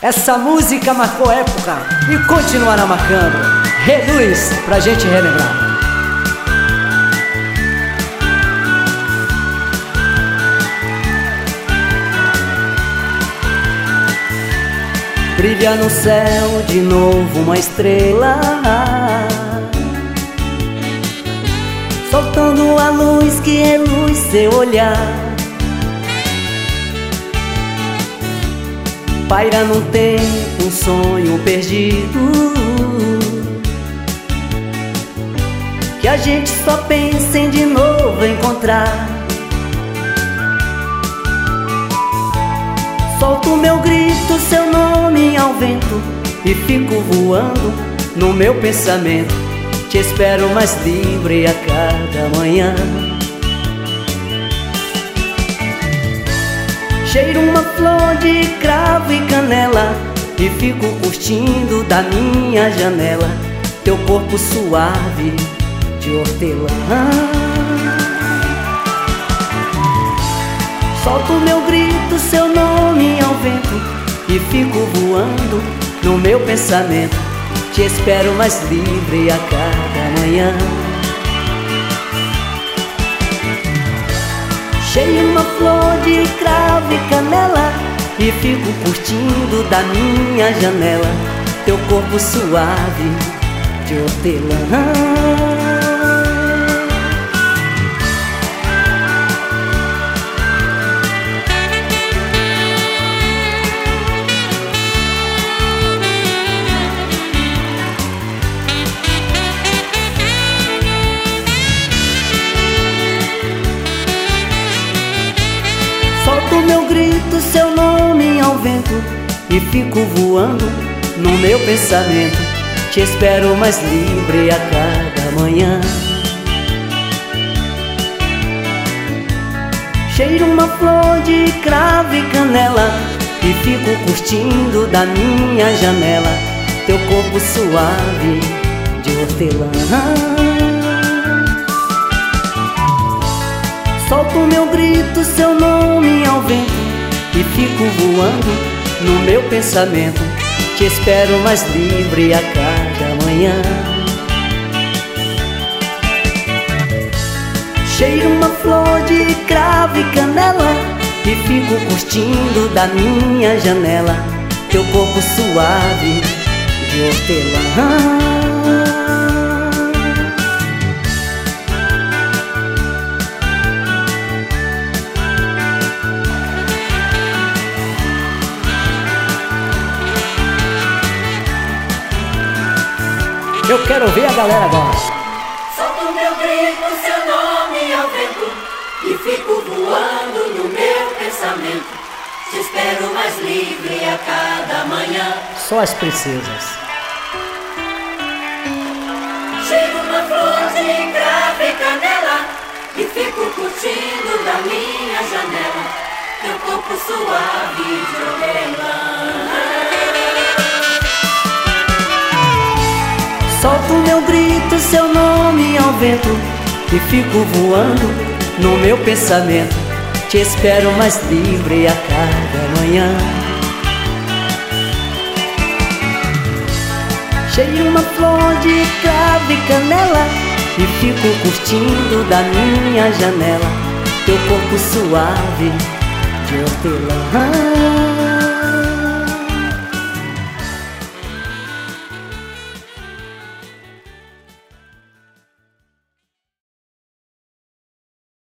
Essa música marcou época e continuará marcando. Reduz pra gente relembrar. Brilha no céu de novo uma estrela, soltando a luz que reluz seu olhar. Paira no tempo um sonho perdido, que a gente só pensa em de novo encontrar. Solto meu grito, seu nome ao vento, e fico voando no meu pensamento. Te espero mais livre a cada manhã. Cheiro uma flor de cravo e canela, e fico curtindo da minha janela teu corpo suave de hortelã. Solto meu grito, seu nome ao vento, e fico voando no meu pensamento. Te espero mais livre a cada manhã. Cheio uma flor de cravo e canela, e fico curtindo da minha janela teu corpo suave de hortelã. Solto meu grito, seu nome ao vento, e fico voando no meu pensamento. Te espero mais livre a cada manhã. Cheiro uma flor de cravo e canela, e fico curtindo da minha janela teu corpo suave de hortelã. Solto meu grito, seu nome ao vento, e fico voando no meu pensamento. Te espero mais livre a cada manhã. Cheiro uma flor de cravo e canela, e fico curtindo da minha janela teu corpo suave de hortelã. Eu quero ouvir a galera agora. Solto meu grito, seu nome ao vento, e fico voando no meu pensamento. Te espero mais livre a cada manhã. Só as princesas. Cheiro uma flor de cravo e canela, e fico curtindo da minha janela teu corpo suave de hortelã. Solto meu grito, seu nome ao vento, e fico voando no meu pensamento. Te espero mais livre a cada manhã. Cheio uma flor de cravo e canela, e fico curtindo da minha janela teu corpo suave de hortelã.